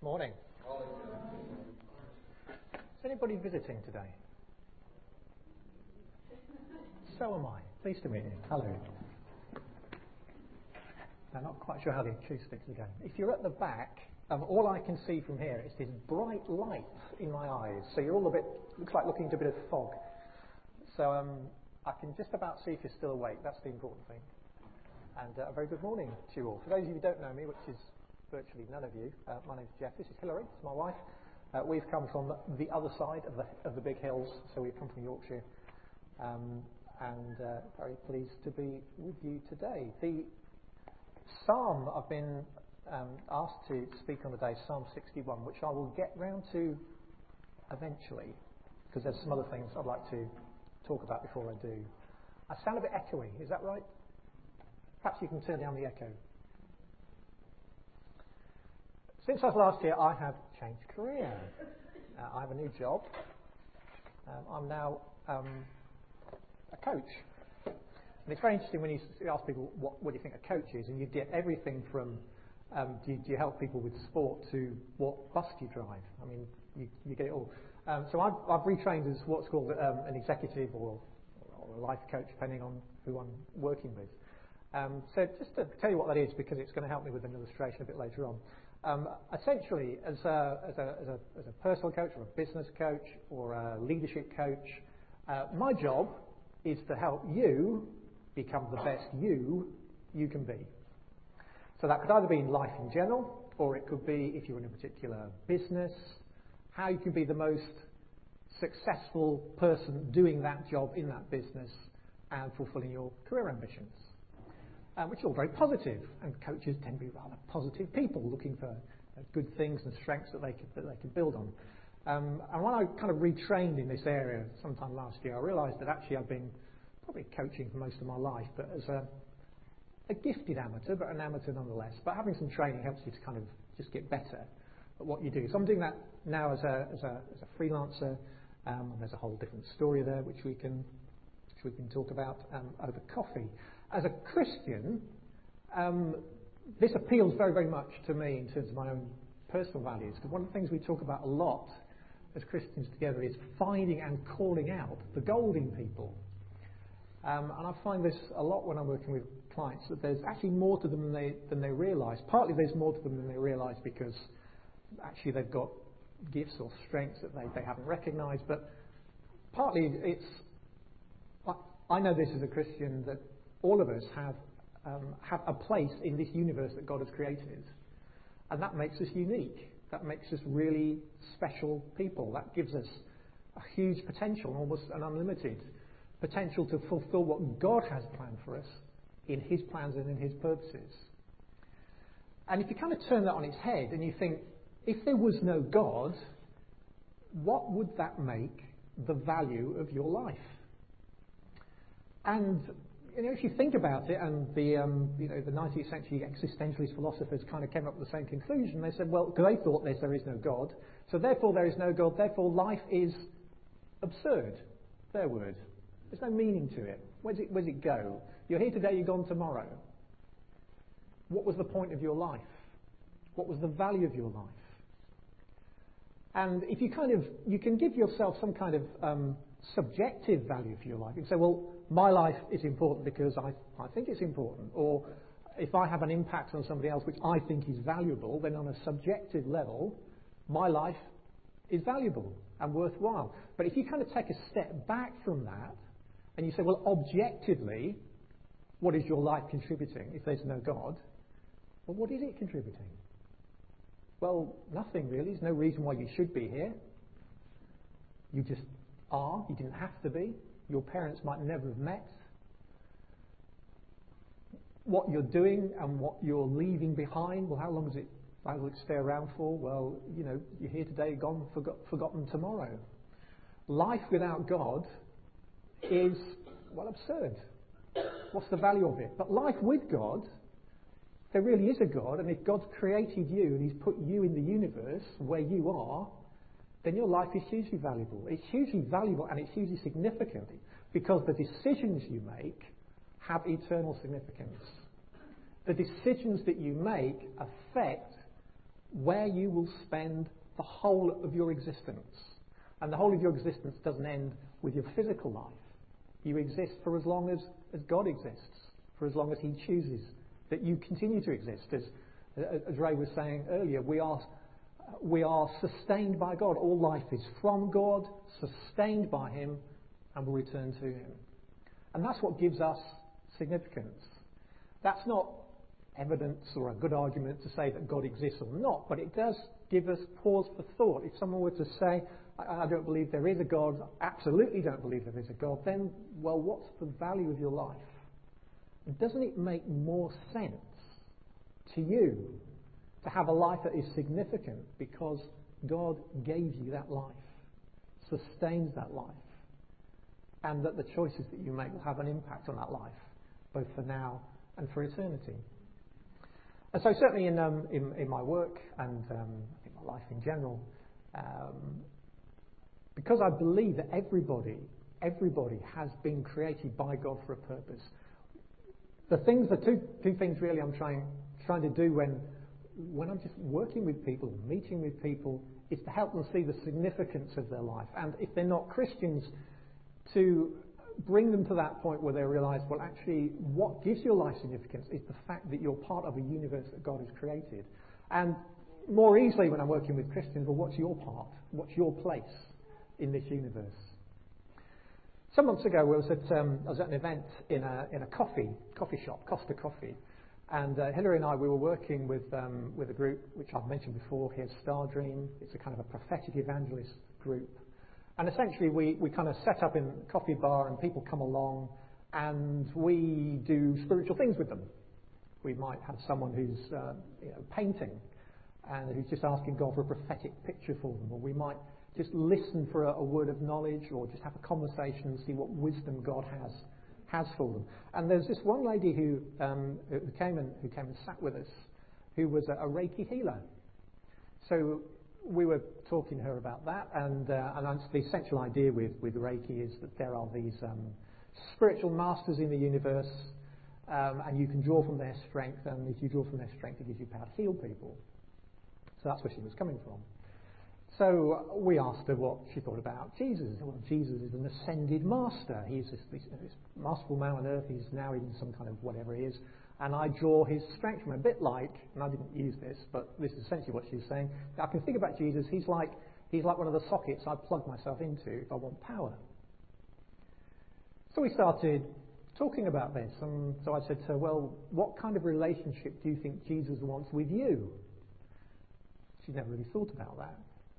Morning. Is anybody visiting today? So am I. Pleased to meet you. Hello. I'm not quite sure how the acoustics are going. If you're at the back, all I can see from here is this bright light in my eyes. So you're all a bit, looks like looking into a bit of fog. So I can just about see if you're still awake. That's the important thing. And a very good morning to you all. For those of you who don't know me, which is virtually none of you, my name's Jeff. This is Hilary. It's my wife. We've come from the other side of the big hills, so we've come from Yorkshire. And very pleased to be with you today. The Psalm I've been asked to speak on today, Psalm 61, which I will get round to eventually, because there's some other things I'd like to talk about before I do. I sound a bit echoey, is that right? Perhaps you can turn down the echo. Since I was last here, I have changed career. I have a new job. I'm now a coach. And it's very interesting when you ask people, what do you think a coach is? And you get everything from, do you help people with sport to what bus do you drive? I mean, you get it all. So I've retrained as what's called an executive or a life coach, depending on who I'm working with. So just to tell you what that is, because it's going to help me with an illustration a bit later on. Essentially, as a personal coach or a business coach or a leadership coach, my job is to help you become the best you can be. So that could either be in life in general, or it could be if you're in a particular business, how you can be the most successful person doing that job in that business and fulfilling your career ambitions. Which are all very positive, and coaches tend to be rather positive people looking for good things and strengths that they can build on. And when I kind of retrained in this area sometime last year, I realised that actually I've been probably coaching for most of my life, but as a gifted amateur, but an amateur nonetheless. But having some training helps you to kind of just get better at what you do. So I'm doing that now as a freelancer, and there's a whole different story there which we can talk about over coffee. As a Christian, this appeals very, very much to me in terms of my own personal values. Because one of the things we talk about a lot as Christians together is finding and calling out the gold in people. And I find this a lot when I'm working with clients, that there's actually more to them than they realise. Partly there's more to them than they realise because actually they've got gifts or strengths that they haven't recognised. But partly it's, I know this as a Christian, that all of us have a place in this universe that God has created. And that makes us unique. That makes us really special people. That gives us a huge potential, almost an unlimited potential to fulfill what God has planned for us in His plans and in His purposes. And if you kind of turn that on its head and you think, if there was no God, what would that make the value of your life? And if you think about it, and the 19th century existentialist philosophers kind of came up with the same conclusion. They said, well, they thought there is no God, so therefore there is no God, therefore life is absurd. Their word. There's no meaning to it. Where's it go? You're here today, you're gone tomorrow. What was the point of your life? What was the value of your life? And if you can give yourself some kind of subjective value for your life. You can say, well, my life is important because I think it's important. Or if I have an impact on somebody else which I think is valuable, then on a subjective level, my life is valuable and worthwhile. But if you kind of take a step back from that and you say, well, objectively, what is your life contributing if there's no God? Well, what is it contributing? Well, nothing really. There's no reason why you should be here. You just are. You didn't have to be. Your parents might never have met. What you're doing and what you're leaving behind, well, how long will it stay around for? Well, you're here today, gone, forgotten tomorrow. Life without God is, well, absurd. What's the value of it? But life with God, there really is a God, and if God's created you and He's put you in the universe where you are, then your life is hugely valuable. It's hugely valuable and it's hugely significant because the decisions you make have eternal significance. The decisions that you make affect where you will spend the whole of your existence. And the whole of your existence doesn't end with your physical life. You exist for as long as God exists, for as long as he chooses that you continue to exist. As Ray was saying earlier, we are sustained by God. All life is from God, sustained by him, and will return to him. And that's what gives us significance. That's not evidence or a good argument to say that God exists or not, but it does give us pause for thought. If someone were to say, I don't believe there is a God, absolutely don't believe there is a God, then, well, what's the value of your life? And doesn't it make more sense to you to have a life that is significant because God gave you that life, sustains that life, and that the choices that you make will have an impact on that life, both for now and for eternity? And so certainly in my work and in my life in general, because I believe that everybody has been created by God for a purpose. The two things really I'm trying to do when I'm just working with people, meeting with people, is to help them see the significance of their life. And if they're not Christians, to bring them to that point where they realise, well, actually, what gives your life significance is the fact that you're part of a universe that God has created. And more easily when I'm working with Christians, well, what's your part? What's your place in this universe? Some months ago, I was at an event in a coffee shop, Costa Coffee, and Hilary and I, we were working with a group which I've mentioned before here, Star Dream. It's a kind of a prophetic evangelist group, and essentially we kind of set up in a coffee bar, and people come along, and we do spiritual things with them. We might have someone who's painting, and who's just asking God for a prophetic picture for them, or we might just listen for a word of knowledge, or just have a conversation and see what wisdom God has for them. And there's this one lady who came and sat with us, who was a Reiki healer. So we were talking to her about that, and the essential idea with Reiki is that there are these spiritual masters in the universe, and you can draw from their strength, and if you draw from their strength, it gives you power to heal people. So that's where she was coming from. So we asked her what she thought about Jesus. Well, Jesus is an ascended master. He's this masterful man on earth. He's now in some kind of whatever he is. And I draw his strength from a bit like, and I didn't use this, but this is essentially what she's saying. I can think about Jesus. He's like one of the sockets I plug myself into if I want power. So we started talking about this. And so I said to her, well, what kind of relationship do you think Jesus wants with you? She'd never really thought about that.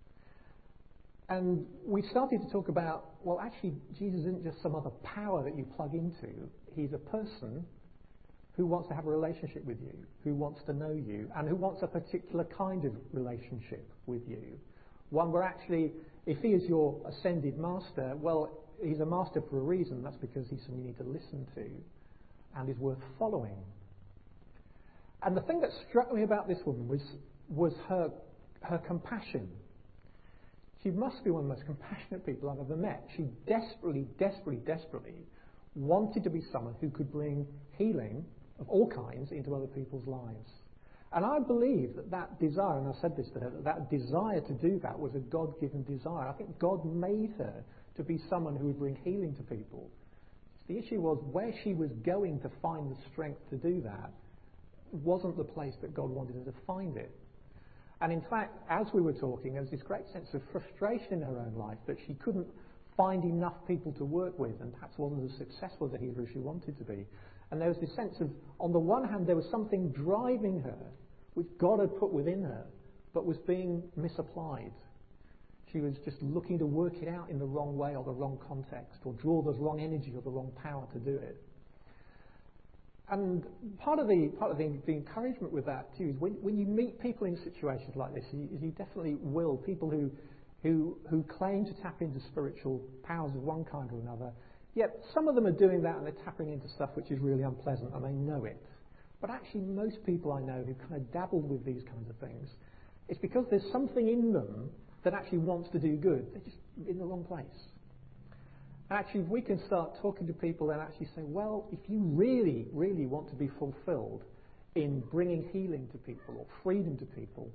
And we started to talk about, well, actually, Jesus isn't just some other power that you plug into. He's a person who wants to have a relationship with you, who wants to know you, and who wants a particular kind of relationship with you. One where actually, if he is your ascended master, well, he's a master for a reason. That's because he's someone you need to listen to and is worth following. And the thing that struck me about this woman was her compassion. She must be one of the most compassionate people I've ever met. She desperately wanted to be someone who could bring healing of all kinds into other people's lives. And I believe that desire, and I said this to her, that desire to do that was a God-given desire. I think God made her to be someone who would bring healing to people. The issue was where she was going to find the strength to do that wasn't the place that God wanted her to find it. And in fact, as we were talking, there was this great sense of frustration in her own life that she couldn't find enough people to work with, and perhaps wasn't as successful as a healer as she wanted to be. And there was this sense of, on the one hand, there was something driving her, which God had put within her, but was being misapplied. She was just looking to work it out in the wrong way or the wrong context, or draw the wrong energy or the wrong power to do it. And part of the encouragement with that too is when you meet people in situations like this, you definitely will, people who claim to tap into spiritual powers of one kind or another, yet some of them are doing that and they're tapping into stuff which is really unpleasant and they know it. But actually most people I know who kind of dabbled with these kinds of things, it's because there's something in them that actually wants to do good. They're just in the wrong place. Actually, if we can start talking to people and actually say, well, if you really, really want to be fulfilled in bringing healing to people or freedom to people,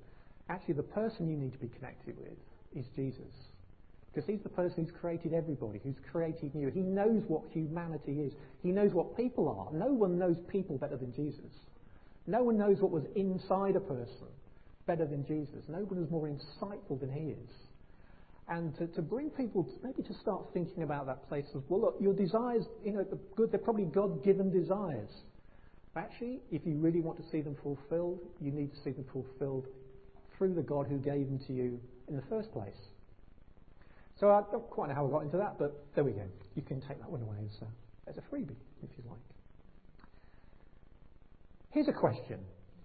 Actually, the person you need to be connected with is Jesus. Because he's the person who's created everybody, who's created you. He knows what humanity is. He knows what people are. No one knows people better than Jesus. No one knows what was inside a person better than Jesus. No one is more insightful than he is. And to bring people maybe to start thinking about that place of, well, look, your desires, they're probably God-given desires. Actually, if you really want to see them fulfilled, you need to see them fulfilled through the God who gave them to you in the first place. So I don't quite know how I got into that, but there we go. You can take that one away as a freebie, if you like. Here's a question.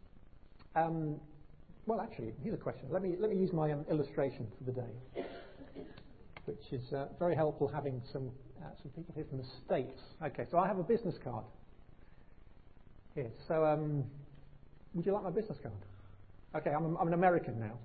Here's a question. Let me use my illustration for the day, which is very helpful having some people here from the States. Okay, so I have a business card here. So would you like my business card? Okay, I'm an American now.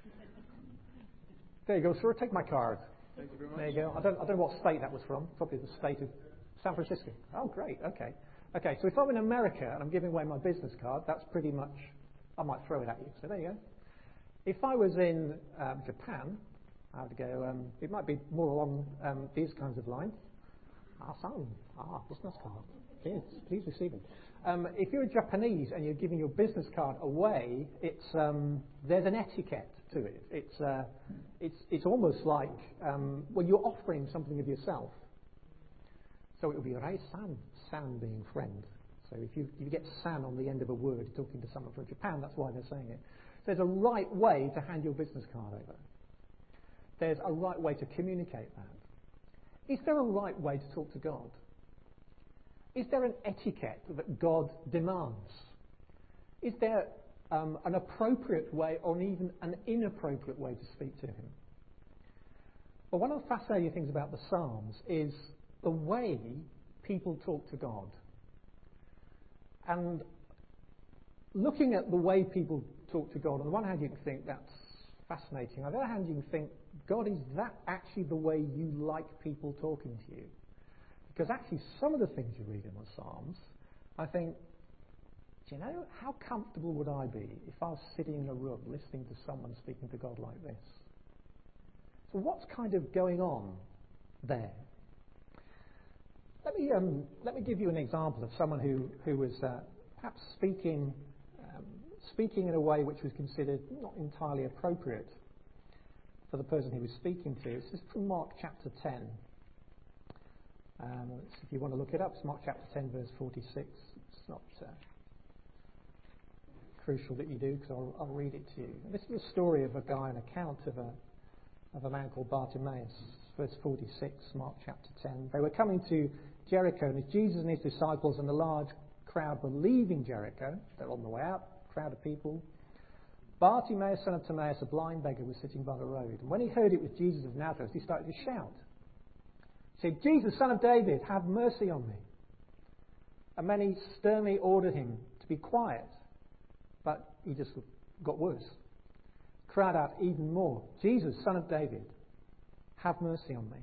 There you go, sir. Take my card. Thank you very much. There you go. I don't know what state that was from. Probably the state of San Francisco. Oh, great. Okay. Okay, so if I'm in America and I'm giving away my business card, that's pretty much, I might throw it at you. So there you go. If I was in Japan, I would go, it might be more along these kinds of lines. Business card. Yes, please receive it. If you're Japanese and you're giving your business card away, it's there's an etiquette to it. It's almost like you're offering something of yourself. So it would be san being friend. So if you get san on the end of a word, you're talking to someone from Japan. That's why they're saying it. So there's a right way to hand your business card over. There's a right way to communicate that. Is there a right way to talk to God? Is there an etiquette that God demands? Is there an appropriate way or even an inappropriate way to speak to him? Well, one of the fascinating things about the Psalms is the way people talk to God. And looking at the way people talk to God, on the one hand you can think that's fascinating. On the other hand you can think, God, is that actually the way you like people talking to you? Because actually some of the things you read in the Psalms, I think, do you know, how comfortable would I be if I was sitting in a room listening to someone speaking to God like this? So what's kind of going on there? Let me give you an example of someone who was perhaps speaking in a way which was considered not entirely appropriate for the person he was speaking to. This is from Mark chapter 10. If you want to look it up, it's Mark chapter 10, verse 46. It's not crucial that you do, because I'll read it to you. This is a story of a guy, an account of a man called Bartimaeus. Verse 46, Mark chapter 10. They were coming to Jericho, and as Jesus and his disciples and a large crowd were leaving Jericho, they're on the way out, crowd of people, Bartimaeus, son of Timaeus, a blind beggar, was sitting by the road. And when he heard it was Jesus of Nazareth, he started to shout. He said, "Jesus, son of David, have mercy on me." And many sternly ordered him to be quiet, but he just got worse. Cried out even more, "Jesus, son of David, have mercy on me."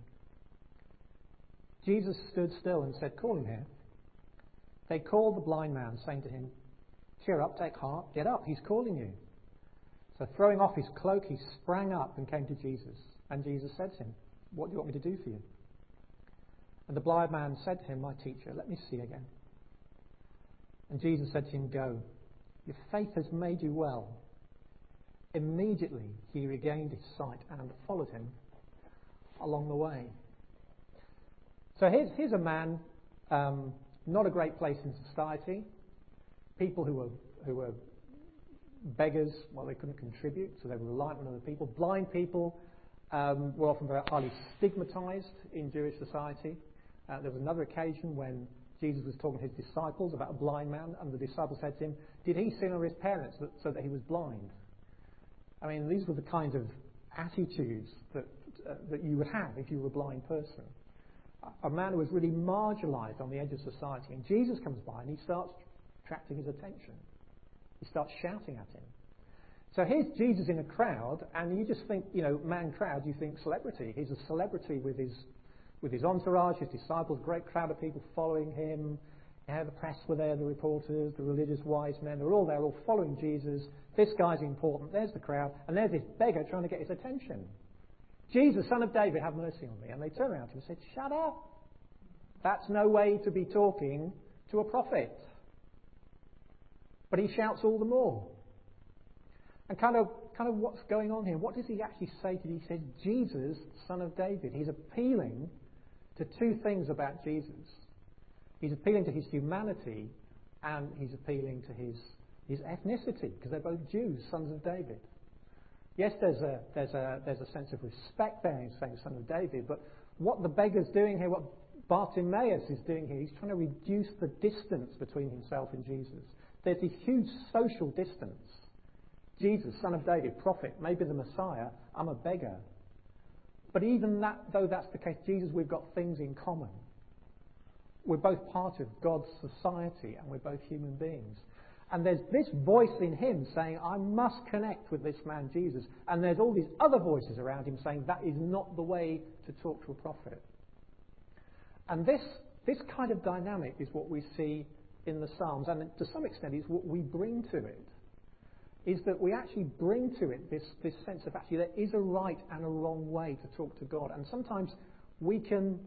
Jesus stood still and said, "Call him here." They called the blind man, saying to him, "Cheer up, take heart, get up, he's calling you." So throwing off his cloak, he sprang up and came to Jesus. And Jesus said to him, "What do you want me to do for you?" And the blind man said to him, "My teacher, let me see again." And Jesus said to him, "Go, your faith has made you well." Immediately he regained his sight and followed him along the way. So here's a man, not a great place in society. People who were beggars, well, they couldn't contribute, so they were reliant on other people. Blind people were often very highly stigmatized in Jewish society. There was another occasion when Jesus was talking to his disciples about a blind man, and the disciples said to him, "Did he sin or his parents so that he was blind?" I mean, these were the kinds of attitudes that you would have if you were a blind person. A man who was really marginalized on the edge of society. And Jesus comes by and he starts attracting his attention. He starts shouting at him. So here's Jesus in a crowd, and you just think, man crowd, you think celebrity. He's a celebrity with his entourage, his disciples, great crowd of people following him. Yeah, the press were there, the reporters, the religious wise men, they're all there, all following Jesus. This guy's important. There's the crowd. And there's this beggar trying to get his attention. Jesus, Son of David, have mercy on me. And they turned around to him and said, shut up. That's no way to be talking to a prophet. But he shouts all the more. And kind of what's going on here? What does he actually say to you? He says, Jesus, Son of David. He's appealing to two things about Jesus. He's appealing to his humanity and he's appealing to his ethnicity, because they're both Jews, sons of David. Yes, there's a sense of respect there in saying Son of David, but what the beggar's doing here, what Bartimaeus is doing here, he's trying to reduce the distance between himself and Jesus. There's this huge social distance. Jesus, Son of David, prophet, maybe the Messiah, I'm a beggar. But even that, though that's the case, Jesus, we've got things in common. We're both part of God's society and we're both human beings. And there's this voice in him saying, I must connect with this man Jesus. And there's all these other voices around him saying, that is not the way to talk to a prophet. And this kind of dynamic is what we see in the Psalms. And to some extent is what we bring to it. Is that we actually bring to it this sense of actually there is a right and a wrong way to talk to God. And sometimes we can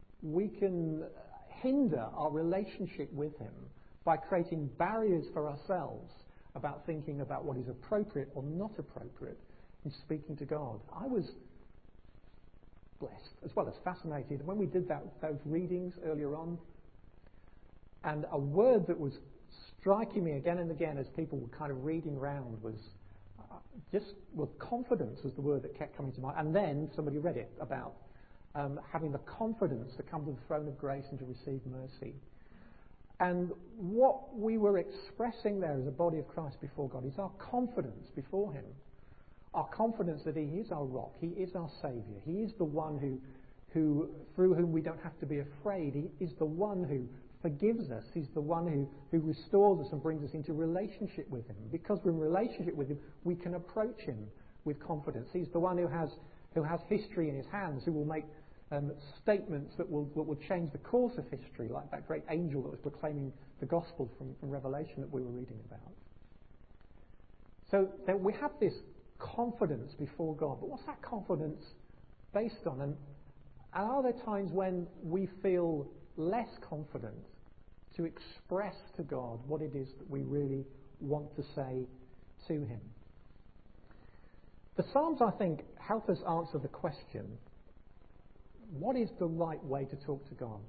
hinder our relationship with him by creating barriers for ourselves about thinking about what is appropriate or not appropriate in speaking to God. I was blessed as well as fascinated when we did those readings earlier on, and a word that was striking me again and again as people were kind of reading round was confidence was the word that kept coming to mind. And then somebody read it about having the confidence to come to the throne of grace and to receive mercy. And what we were expressing there as a body of Christ before God is our confidence before him. Our confidence that he is our rock, he is our Saviour, he is the one who through whom we don't have to be afraid, he is the one who forgives us, he's the one who restores us and brings us into relationship with him. Because we're in relationship with him, we can approach him with confidence. He's the one who has history in his hands, who will make statements that will change the course of history, like that great angel that was proclaiming the gospel from Revelation that we were reading about. So that we have this confidence before God. But what's that confidence based on? And are there times when we feel less confident to express to God what it is that we really want to say to him? The Psalms, I think, help us answer the question, what is the right way to talk to God?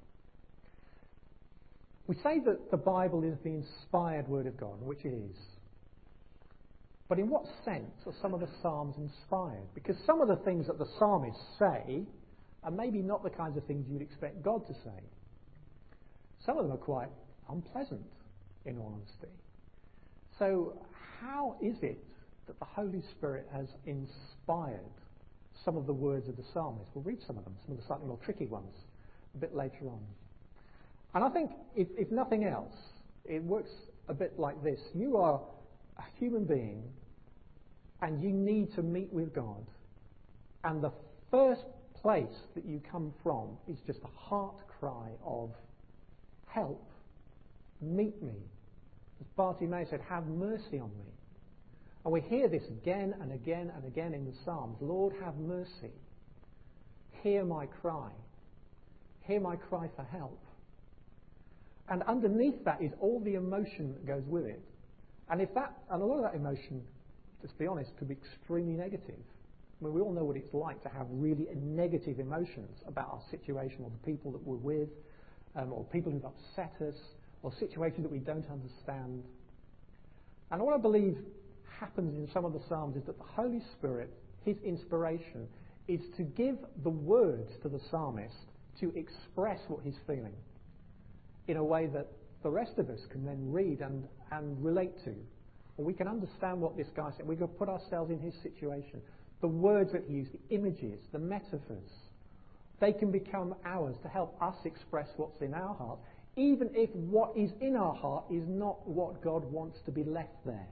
We say that the Bible is the inspired Word of God, which it is. But in what sense are some of the Psalms inspired? Because some of the things that the psalmists say are maybe not the kinds of things you'd expect God to say. Some of them are quite unpleasant, in all honesty. So how is it that the Holy Spirit has inspired some of the words of the psalmist? We'll read some of them, some of the slightly more tricky ones, a bit later on. And I think, if nothing else, it works a bit like this. You are a human being, and you need to meet with God. And the first place that you come from is just a heart cry of, help, meet me. As Bartimaeus said, have mercy on me. And we hear this again and again and again in the Psalms. Lord, have mercy. Hear my cry. Hear my cry for help. And underneath that is all the emotion that goes with it. And a lot of that emotion, let's be honest, could be extremely negative. I mean, we all know what it's like to have really negative emotions about our situation or the people that we're with, or people who've upset us, or situations that we don't understand. And what I believe happens in some of the Psalms is that the Holy Spirit, his inspiration, is to give the words to the psalmist to express what he's feeling in a way that the rest of us can then read and relate to. Or we can understand what this guy said. We can put ourselves in his situation. The words that he used, the images, the metaphors, they can become ours to help us express what's in our heart, even if what is in our heart is not what God wants to be left there.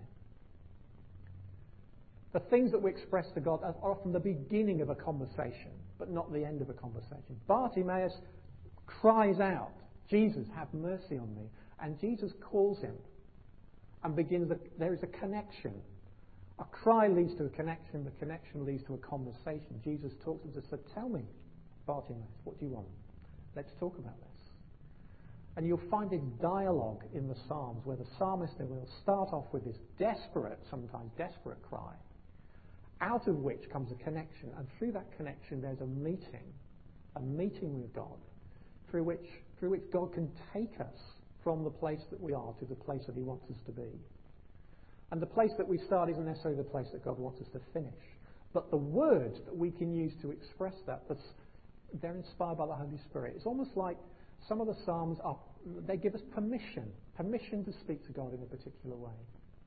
The things that we express to God are often the beginning of a conversation, but not the end of a conversation. Bartimaeus cries out Jesus, have mercy on me. And Jesus calls him and there is a connection. A cry leads to a connection. The connection leads to a conversation. Jesus talks to him and says, tell me, Bartimaeus, what do you want? Let's talk about this. And you'll find a dialogue in the Psalms where the psalmist will start off with this desperate, sometimes desperate cry, out of which comes a connection. And through that connection there's a meeting with God, through which God can take us from the place that we are to the place that he wants us to be. And the place that we start isn't necessarily the place that God wants us to finish. But the words that we can use to express that, they're inspired by the Holy Spirit. It's almost like some of the Psalms they give us permission to speak to God in a particular way.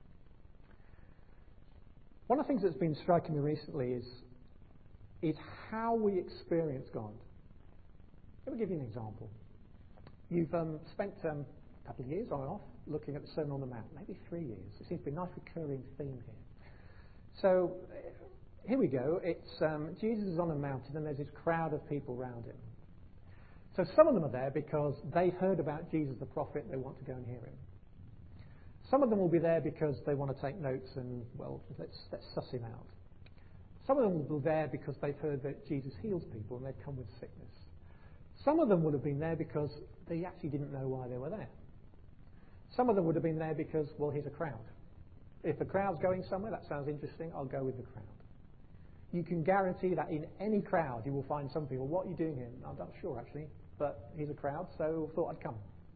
One of the things that's been striking me recently is how we experience God. Let me give you an example. You've spent a couple of years on and off looking at the Sermon on the Mount, maybe 3 years. It seems to be a nice recurring theme here. So here we go. It's Jesus is on a mountain and there's this crowd of people around him. So some of them are there because they've heard about Jesus the prophet and they want to go and hear him. Some of them will be there because they want to take notes and, well, let's suss him out. Some of them will be there because they've heard that Jesus heals people and they've come with sickness. Some of them would have been there because they actually didn't know why they were there. Some of them would have been there because, well, here's a crowd. If the crowd's going somewhere, that sounds interesting, I'll go with the crowd. You can guarantee that in any crowd you will find some people, what are you doing here? I'm not sure actually, but here's a crowd, so thought I'd come.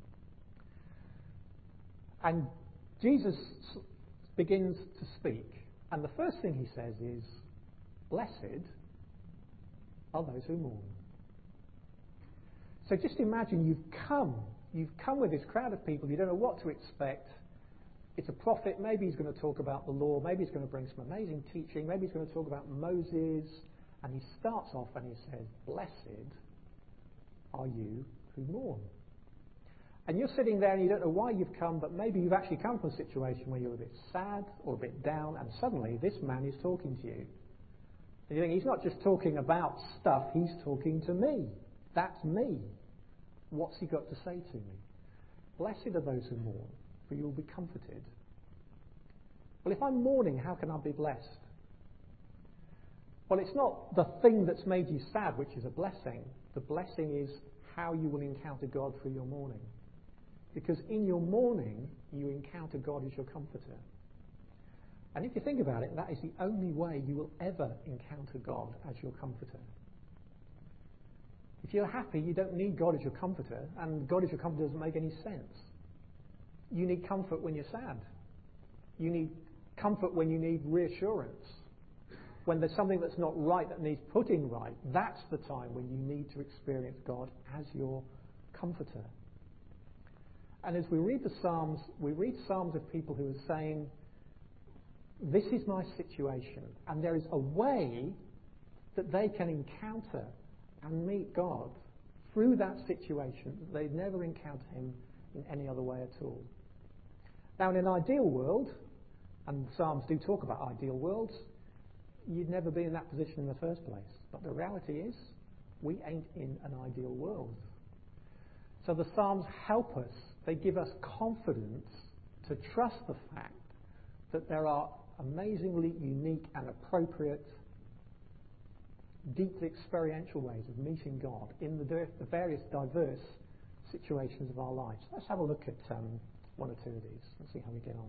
And Jesus begins to speak, and the first thing he says is, blessed are those who mourn. So just imagine you've come with this crowd of people, you don't know what to expect. It's a prophet, maybe he's going to talk about the law, maybe he's going to bring some amazing teaching, maybe he's going to talk about Moses, and he starts off and he says, blessed are you who mourn. And you're sitting there and you don't know why you've come, but maybe you've actually come from a situation where you're a bit sad or a bit down, and suddenly this man is talking to you. And you think, he's not just talking about stuff, he's talking to me. That's me. What's he got to say to me? Blessed are those who mourn, for you will be comforted. Well, if I'm mourning, how can I be blessed? Well, it's not the thing that's made you sad, which is a blessing. The blessing is how you will encounter God through your mourning. Because in your mourning, you encounter God as your comforter. And if you think about it, that is the only way you will ever encounter God as your comforter. If you're happy, you don't need God as your comforter, and God as your comforter doesn't make any sense. You need comfort when you're sad. You need comfort when you need reassurance. When there's something that's not right that needs putting right, that's the time when you need to experience God as your comforter. And as we read the Psalms, we read Psalms of people who are saying, this is my situation, and there is a way that they can encounter and meet God through that situation that they'd never encounter him in any other way at all. Now, in an ideal world, and the Psalms do talk about ideal worlds, you'd never be in that position in the first place. But the reality is, we ain't in an ideal world. So the Psalms help us. They give us confidence to trust the fact that there are amazingly unique and appropriate, deeply experiential ways of meeting God in the various diverse situations of our lives. Let's have a look at one or two of these and see how we get on.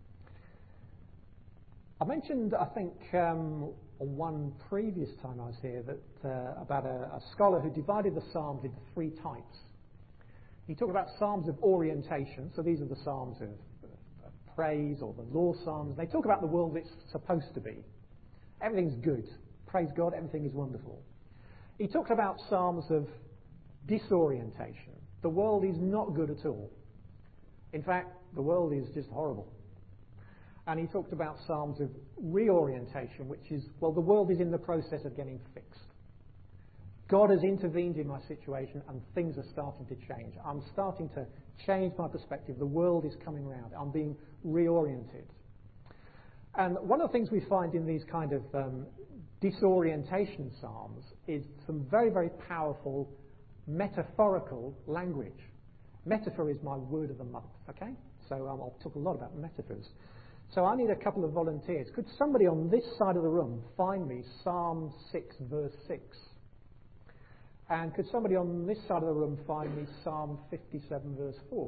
I mentioned, I think, on one previous time I was here, that about a scholar who divided the Psalms into three types. He talked about Psalms of orientation, so these are the Psalms of praise or the law Psalms. They talk about the world it's supposed to be. Everything's good. Praise God, everything is wonderful. He talked about Psalms of disorientation. The world is not good at all. In fact, the world is just horrible. And he talked about Psalms of reorientation, which is, well, the world is in the process of getting fixed. God has intervened in my situation and things are starting to change. I'm starting to change my perspective. The world is coming round. I'm being reoriented. And one of the things we find in these kind of disorientation psalms is some very, very powerful metaphorical language. Metaphor is my word of the month, okay? So I'll talk a lot about metaphors. So I need a couple of volunteers. Could somebody on this side of the room find me Psalm 6, verse 6? And could somebody on this side of the room find me Psalm 57, verse 4?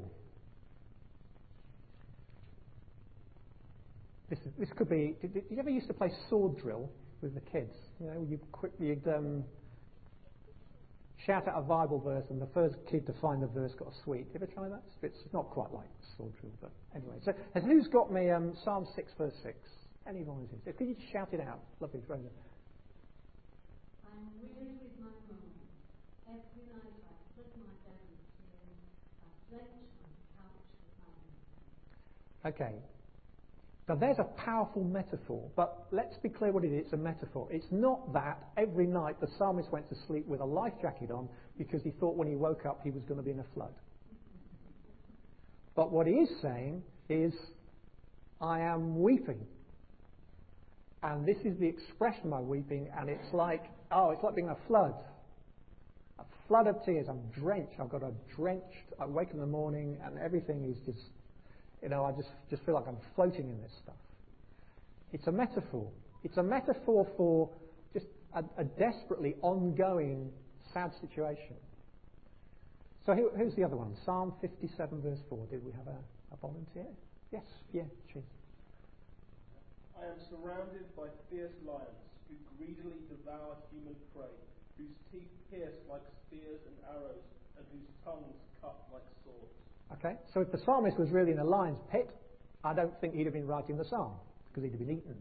This could be... Did you ever used to play sword drill with the kids? You know, you'd shout out a Bible verse and the first kid to find the verse got a sweet. You ever try that? It's not quite like sword drill, but anyway. So who's got me Psalm 6, verse 6? Any volunteers? Could you just shout it out? Lovely, Brenda. I'm weary with my moaning. Every night I split my bed in tears. I drench my couch with my weeping. Okay. Now there's a powerful metaphor, but let's be clear what it is. It's a metaphor. It's not that every night the psalmist went to sleep with a life jacket on because he thought when he woke up he was going to be in a flood. But what he is saying is, I am weeping. And this is the expression of my weeping, and it's like being a flood. A flood of tears. I'm drenched. I wake in the morning and everything is just... I just feel like I'm floating in this stuff. It's a metaphor. It's a metaphor for just a desperately ongoing sad situation. So who's the other one? Psalm 57, verse 4. Did we have a volunteer? Yes, yeah, cheers. I am surrounded by fierce lions who greedily devour human prey, whose teeth pierce like spears and arrows, and whose tongues cut like swords. Okay, so if the psalmist was really in a lion's pit, I don't think he'd have been writing the psalm, because he'd have been eaten.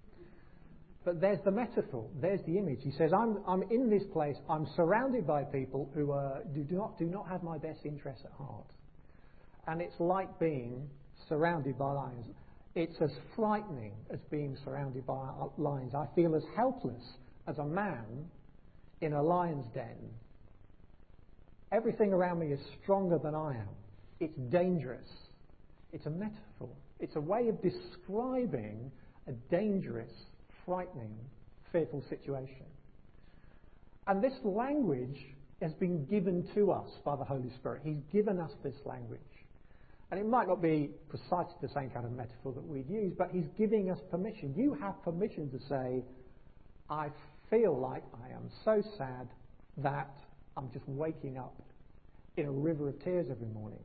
But there's the metaphor, there's the image. He says, I'm in this place, I'm surrounded by people who do not have my best interests at heart. And it's like being surrounded by lions. It's as frightening as being surrounded by lions. I feel as helpless as a man in a lion's den. Everything around me is stronger than I am. It's dangerous. It's a metaphor. It's a way of describing a dangerous, frightening, fearful situation. And this language has been given to us by the Holy Spirit. He's given us this language. And it might not be precisely the same kind of metaphor that we'd use, but he's giving us permission. You have permission to say, I feel like I am so sad that I'm just waking up in a river of tears every morning.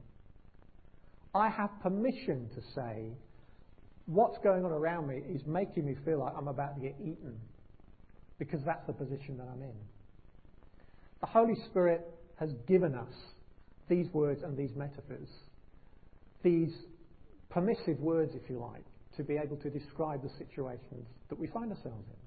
I have permission to say, what's going on around me is making me feel like I'm about to get eaten, because that's the position that I'm in. The Holy Spirit has given us these words and these metaphors, these permissive words, if you like, to be able to describe the situations that we find ourselves in.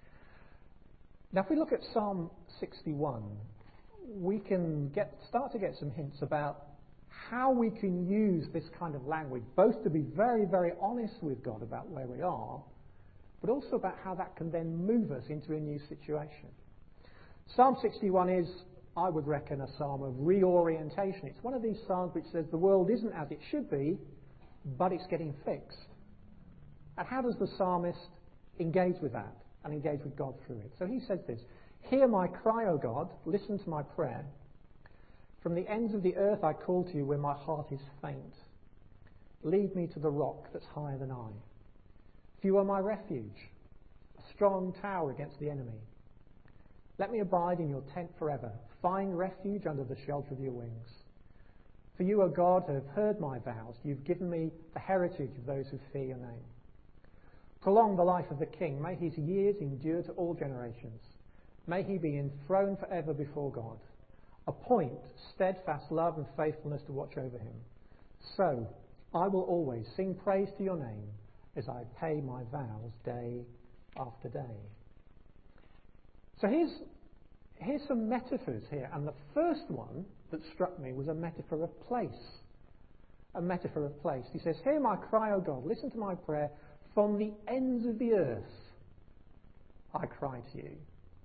Now, if we look at Psalm 61, we can start to get some hints about how we can use this kind of language, both to be very, very honest with God about where we are, but also about how that can then move us into a new situation. Psalm 61 is, I would reckon, a psalm of reorientation. It's one of these psalms which says the world isn't as it should be, but it's getting fixed. And how does the psalmist engage with that and engage with God through it? So he says this, hear my cry, O God, listen to my prayer. From the ends of the earth I call to you when my heart is faint. Lead me to the rock that's higher than I. For you are my refuge, a strong tower against the enemy. Let me abide in your tent forever. Find refuge under the shelter of your wings. For you, O God, have heard my vows. You've given me the heritage of those who fear your name. Prolong the life of the king. May his years endure to all generations. May he be enthroned forever before God. Appoint steadfast love and faithfulness to watch over him. So I will always sing praise to your name as I pay my vows day after day. So here's some metaphors here. And the first one that struck me was a metaphor of place. A metaphor of place. He says, hear my cry, O God, listen to my prayer. From the ends of the earth I cry to you.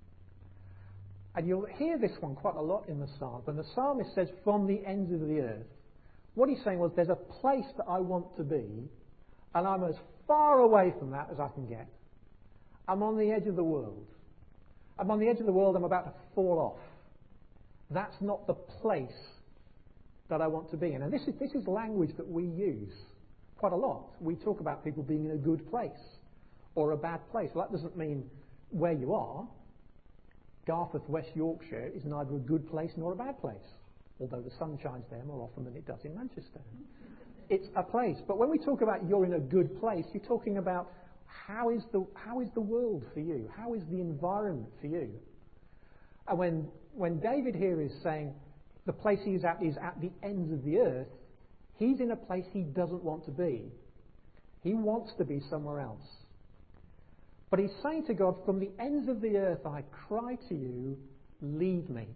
And you'll hear this one quite a lot in the psalm. When the psalmist says, from the ends of the earth, what he's saying was, there's a place that I want to be, and I'm as far away from that as I can get. I'm on the edge of the world. I'm on the edge of the world, I'm about to fall off. That's not the place that I want to be in. And this is language that we use quite a lot. We talk about people being in a good place or a bad place. Well, that doesn't mean where you are. Garforth, West Yorkshire is neither a good place nor a bad place, although the sun shines there more often than it does in Manchester. It's a place. But when we talk about you're in a good place, you're talking about how is the world for you? How is the environment for you? And when David here is saying the place he is at the ends of the earth, he's in a place he doesn't want to be. He wants to be somewhere else. But he's saying to God, from the ends of the earth I cry to you, lead me.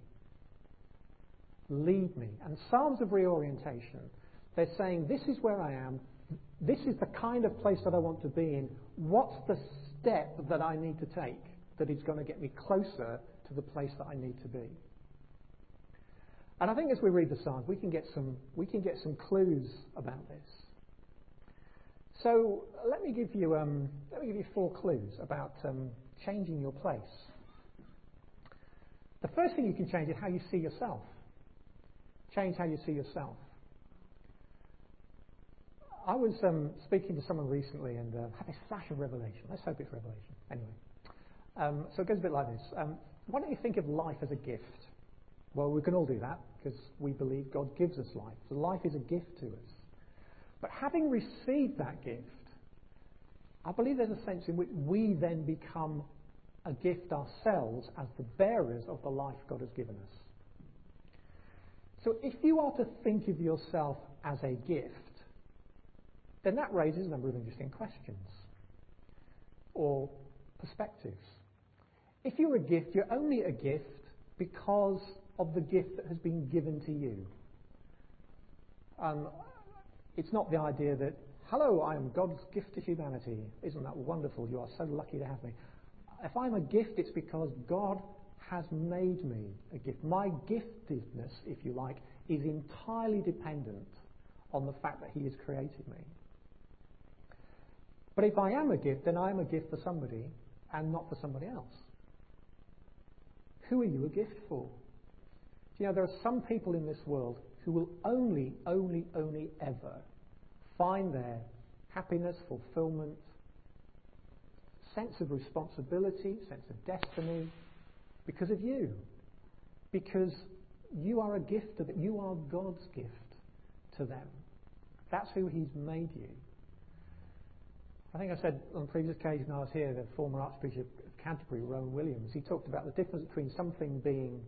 Lead me. And Psalms of reorientation, they're saying, this is where I am. This is the kind of place that I want to be in. What's the step that I need to take that is going to get me closer to the place that I need to be? And I think as we read the Psalms, we can get some clues about this. So let me give you 4 clues about changing your place. The first thing you can change is how you see yourself. Change how you see yourself. I was speaking to someone recently and had this flash of revelation. Let's hope it's revelation. Anyway, so it goes a bit like this. Why don't you think of life as a gift? Well, we can all do that because we believe God gives us life. So life is a gift to us. But having received that gift, I believe there's a sense in which we then become a gift ourselves as the bearers of the life God has given us. So if you are to think of yourself as a gift, then that raises a number of interesting questions or perspectives. If you're a gift, you're only a gift because of the gift that has been given to you. It's not the idea that, hello, I am God's gift to humanity. Isn't that wonderful? You are so lucky to have me. If I'm a gift, it's because God has made me a gift. My giftedness, if you like, is entirely dependent on the fact that He has created me. But if I am a gift, then I am a gift for somebody and not for somebody else. Who are you a gift for? Do you know, there are some people in this world who will only ever find their happiness, fulfillment, sense of responsibility, sense of destiny because of you. Because you are a gift to them. You are God's gift to them. That's who He's made you. I think I said on a previous occasion I was here, the former Archbishop of Canterbury, Rowan Williams, he talked about the difference between something being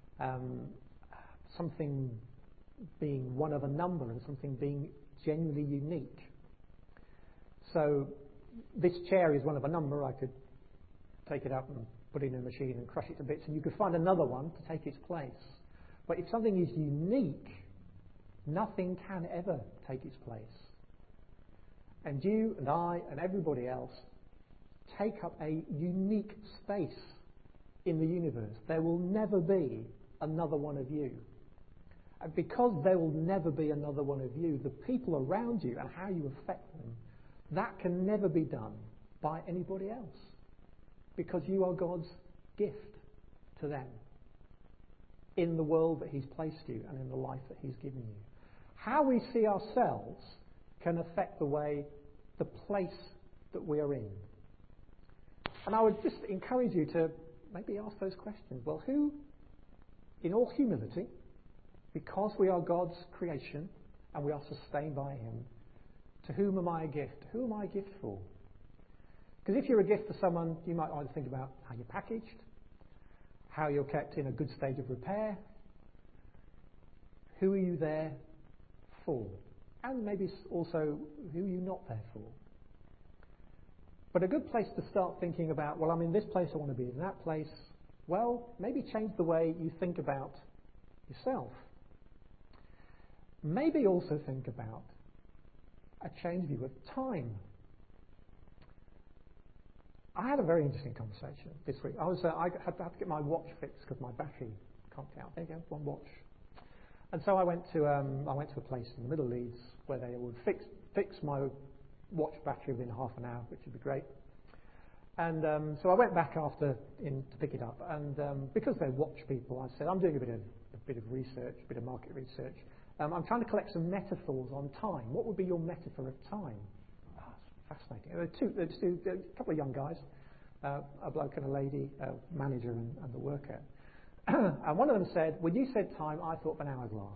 one of a number and something being genuinely unique. So this chair is one of a number. I could take it up and put it in a machine and crush it to bits, and you could find another one to take its place. But if something is unique, nothing can ever take its place. And you and I and everybody else take up a unique space in the universe. There will never be another one of you. And because there will never be another one of you, the people around you and how you affect them, that can never be done by anybody else. Because you are God's gift to them in the world that He's placed you and in the life that He's given you. How we see ourselves can affect the place that we are in. And I would just encourage you to maybe ask those questions. Well, who, in all humility, because we are God's creation and we are sustained by Him, to whom am I a gift? Who am I a gift for? Because if you're a gift for someone, you might either think about how you're packaged, how you're kept in a good stage of repair. Who are you there for? And maybe also, who are you not there for? But a good place to start thinking about, well, I'm in this place, I want to be in that place. Well, maybe change the way you think about yourself. Maybe also think about a changed view of time. I had a very interesting conversation this week. I had to get my watch fixed because my battery conked out. There you go, one watch. And so I went to a place in the Middle Leeds where they would fix my watch battery within half an hour, which would be great. And so I went back to pick it up, and because they're watch people, I said I'm doing a bit of research, a bit of market research, I'm trying to collect some metaphors on time. What would be your metaphor of time? Oh, it's fascinating. There are a couple of young guys, a bloke and a lady, a manager and the worker. And one of them said, when you said time, I thought of an hourglass.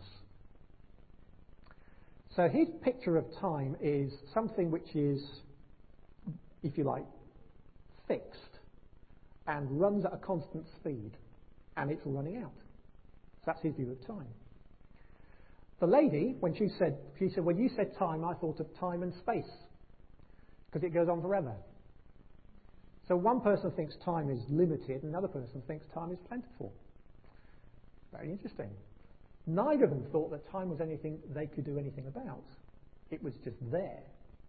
So his picture of time is something which is, if you like, fixed and runs at a constant speed, and it's running out. So that's his view of time. The lady, when she said, when you said time, I thought of time and space, because it goes on forever. So one person thinks time is limited, and another person thinks time is plentiful. Very interesting. Neither of them thought that time was anything they could do anything about. It was just there.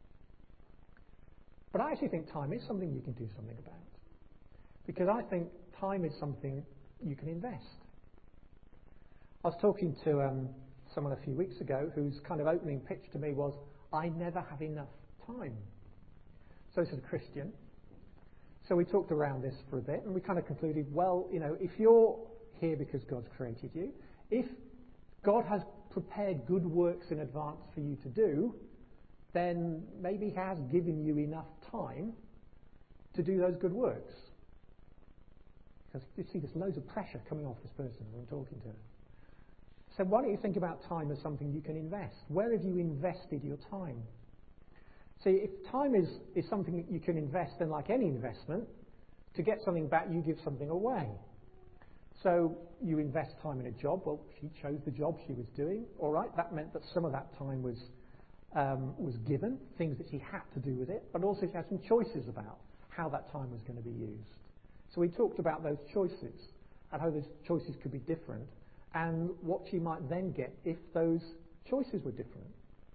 But I actually think time is something you can do something about. Because I think time is something you can invest. I was talking to someone a few weeks ago whose kind of opening pitch to me was, I never have enough time. So this is a Christian. So we talked around this for a bit, and we kind of concluded, well, if you're here because God's created you, if God has prepared good works in advance for you to do, then maybe He has given you enough time to do those good works. Because you see there's loads of pressure coming off this person when I'm talking to her. So why don't you think about time as something you can invest? Where have you invested your time? See, if time is something that you can invest, then like any investment, to get something back, you give something away. So you invest time in a job. Well, she chose the job she was doing. All right, that meant that some of that time was given, things that she had to do with it, but also she had some choices about how that time was going to be used. So we talked about those choices and how those choices could be different and what she might then get if those choices were different.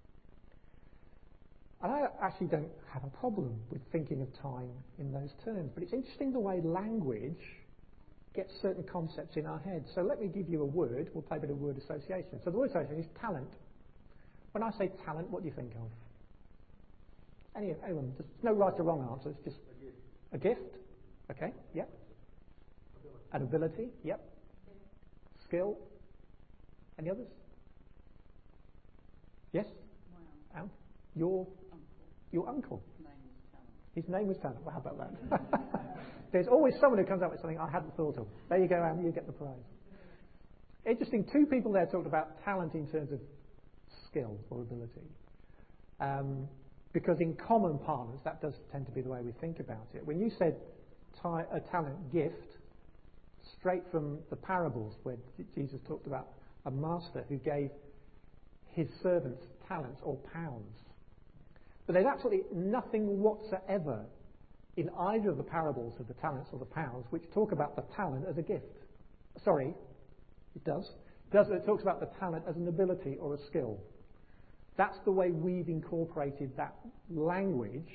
And I actually don't have a problem with thinking of time in those terms, but it's interesting the way language gets certain concepts in our heads. So let me give you a word. We'll play a bit of word association. So the word association is talent. When I say talent, what do you think of? Anyone? There's no right or wrong answer. It's just a gift. Okay. Yep. An ability. Yep. Skill. Any others? Yes. Wow. Your uncle. His name was talent. Well, how about that? There's always someone who comes up with something I hadn't thought of. There you go, Anne, you get the prize. Interesting, two people there talked about talent in terms of skill or ability. Because in common parlance, that does tend to be the way we think about it. When you said a talent gift, straight from the parables where Jesus talked about a master who gave his servants talents or pounds. But there's absolutely nothing whatsoever in either of the parables of the talents or the pounds which talk about the talent as a gift. Sorry, it does. It talks about the talent as an ability or a skill. That's the way we've incorporated that language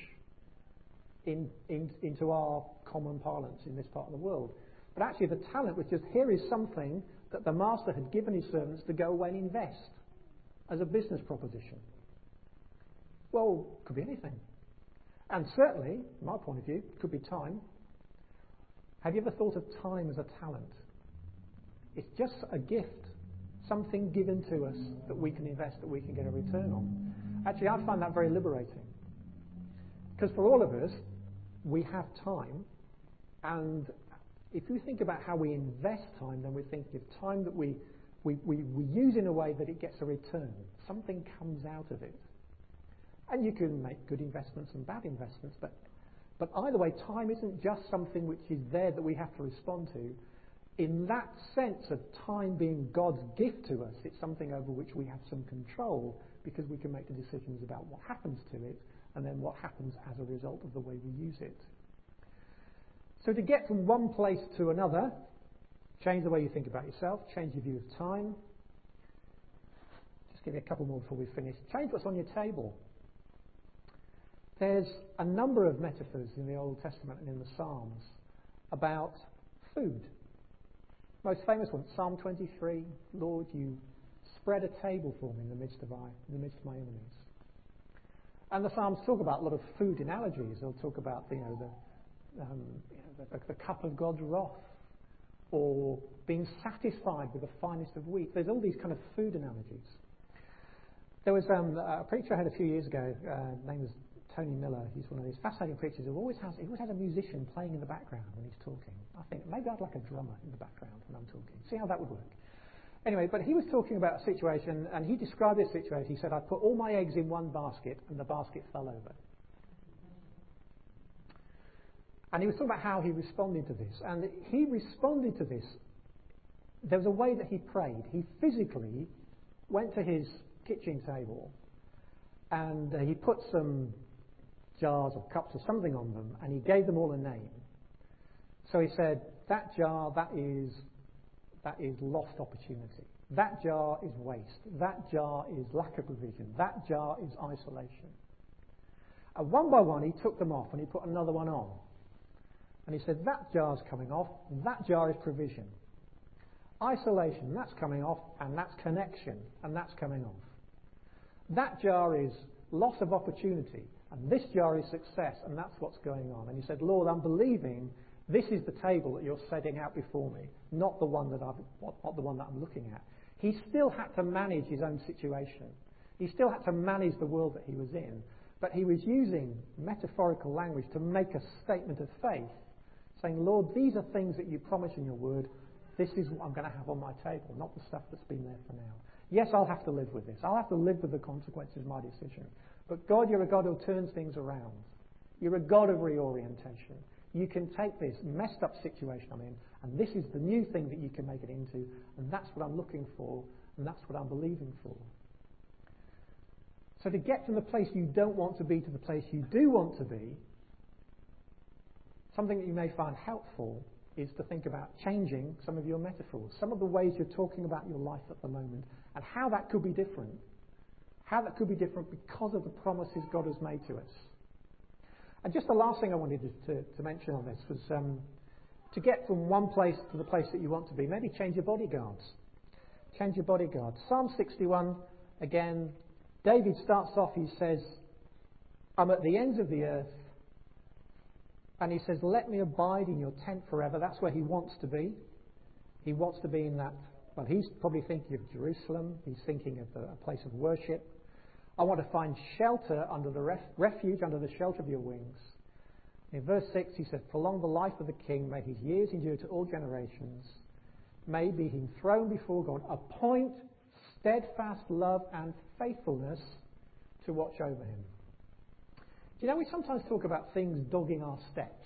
into our common parlance in this part of the world. But actually the talent was just, here is something that the master had given his servants to go away and invest as a business proposition. Well, could be anything. And certainly, from my point of view, it could be time. Have you ever thought of time as a talent? It's just a gift, something given to us that we can invest, that we can get a return on. Actually, I find that very liberating. Because for all of us, we have time, and if you think about how we invest time, then we're thinking of time that we use in a way that it gets a return. Something comes out of it. And you can make good investments and bad investments, but either way, time isn't just something which is there that we have to respond to. In that sense of time being God's gift to us, it's something over which we have some control because we can make the decisions about what happens to it and then what happens as a result of the way we use it. So to get from one place to another, change the way you think about yourself, change your view of time. Just give you a couple more before we finish. Change what's on your table. There's a number of metaphors in the Old Testament and in the Psalms about food. Most famous one, Psalm 23, Lord, you spread a table for me in the midst of my enemies. And the Psalms talk about a lot of food analogies. They'll talk about the cup of God's wrath, or being satisfied with the finest of wheat. There's all these kind of food analogies. There was a preacher I had a few years ago, name was Tony Miller. He's one of these fascinating preachers who always has a musician playing in the background when he's talking. I think maybe I'd like a drummer in the background when I'm talking. See how that would work. Anyway, but he was talking about a situation, and he described this situation. He said, I put all my eggs in one basket, and the basket fell over. And he was talking about how he responded to this. And he responded to this. There was a way that he prayed. He physically went to his kitchen table, and he put some jars or cups or something on them, and he gave them all a name. So he said, that jar, that is lost opportunity. That jar is waste. That jar is lack of provision. That jar is isolation. And one by one he took them off and he put another one on. And he said, that jar's coming off, that jar is provision. Isolation, that's coming off, and that's connection, and that's coming off. That jar is loss of opportunity, and this jar is success, and that's what's going on. And he said, Lord, I'm believing this is the table that you're setting out before me, not the one that I'm looking at. He still had to manage his own situation. He still had to manage the world that he was in, but he was using metaphorical language to make a statement of faith, saying, Lord, these are things that you promise in your word. This is what I'm going to have on my table, not the stuff that's been there for now. Yes, I'll have to live with this. I'll have to live with the consequences of my decision. But God, you're a God who turns things around. You're a God of reorientation. You can take this messed up situation I'm in, and this is the new thing that you can make it into, and that's what I'm looking for, and that's what I'm believing for. So to get from the place you don't want to be to the place you do want to be, something that you may find helpful is to think about changing some of your metaphors, some of the ways you're talking about your life at the moment, and how that could be different. How that could be different because of the promises God has made to us. And just the last thing I wanted to mention on this was to get from one place to the place that you want to be, maybe change your bodyguards. Change your bodyguards. Psalm 61, again, David starts off, he says, I'm at the ends of the earth. And he says, let me abide in your tent forever. That's where he wants to be. He wants to be in that, well, he's probably thinking of Jerusalem. He's thinking of a place of worship. I want to find shelter under the refuge, under the shelter of your wings. In verse 6, he said, prolong the life of the king. May his years endure to all generations. May be him thrown before God. Appoint steadfast love and faithfulness to watch over him. You know, we sometimes talk about things dogging our steps,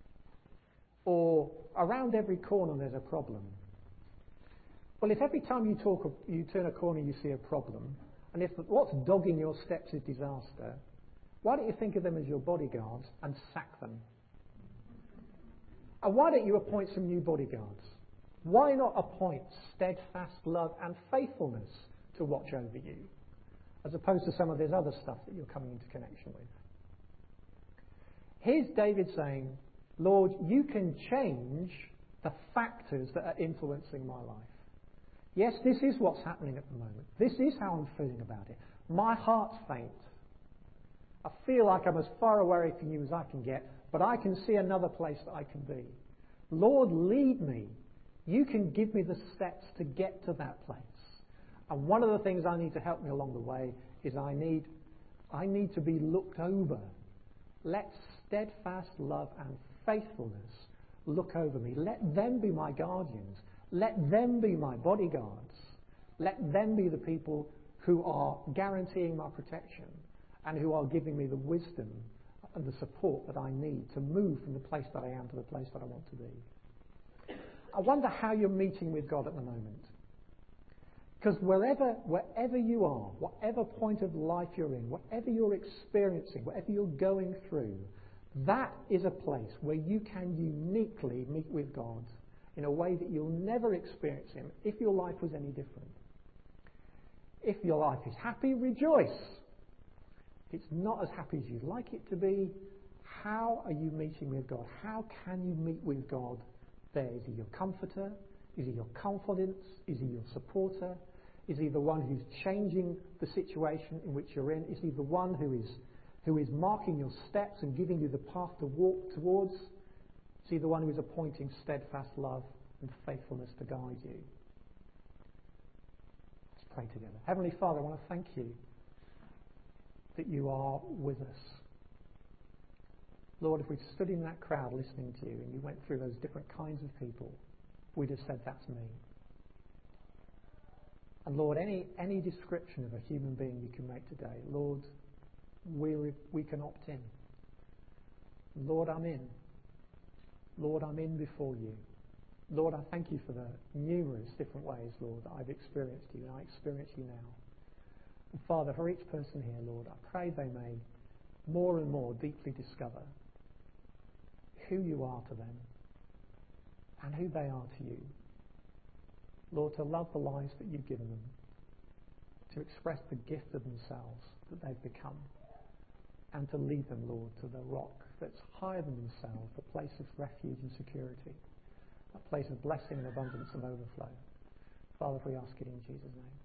or around every corner there's a problem. Well, if every time you turn a corner you see a problem, and if what's dogging your steps is disaster, why don't you think of them as your bodyguards and sack them? And why don't you appoint some new bodyguards? Why not appoint steadfast love and faithfulness to watch over you, as opposed to some of this other stuff that you're coming into connection with? Here's David saying, Lord, you can change the factors that are influencing my life. Yes, this is what's happening at the moment. This is how I'm feeling about it. My heart's faint. I feel like I'm as far away from you as I can get, but I can see another place that I can be. Lord, lead me. You can give me the steps to get to that place. And one of the things I need to help me along the way is I need to be looked over. Let steadfast love and faithfulness look over me. Let them be my guardians. Let them be my bodyguards. Let them be the people who are guaranteeing my protection and who are giving me the wisdom and the support that I need to move from the place that I am to the place that I want to be. I wonder how you're meeting with God at the moment. Because wherever you are, whatever point of life you're in, whatever you're experiencing, whatever you're going through, that is a place where you can uniquely meet with God in a way that you'll never experience him if your life was any different. If your life is happy, rejoice. If it's not as happy as you'd like it to be, how are you meeting with God? How can you meet with God there? Is he your comforter? Is he your confidence? Is he your supporter? Is he the one who's changing the situation in which you're in? Is he the one who is marking your steps and giving you the path to walk towards? Is he the one who is appointing steadfast love and faithfulness to guide you? Let's pray together. Heavenly Father, I want to thank you that you are with us. Lord, if we'd stood in that crowd listening to you and you went through those different kinds of people, we'd have said, that's me. And Lord, any description of a human being you can make today, Lord, we can opt in. Lord, I'm in. Lord, I'm in before you. Lord, I thank you for the numerous different ways, Lord, that I've experienced you and I experience you now. And Father, for each person here, Lord, I pray they may more and more deeply discover who you are to them and who they are to you. Lord, to love the lives that you've given them, to express the gift of themselves that they've become, and to lead them, Lord, to the rock that's higher than themselves, the place of refuge and security, a place of blessing and abundance and overflow. Father, we ask it in Jesus' name.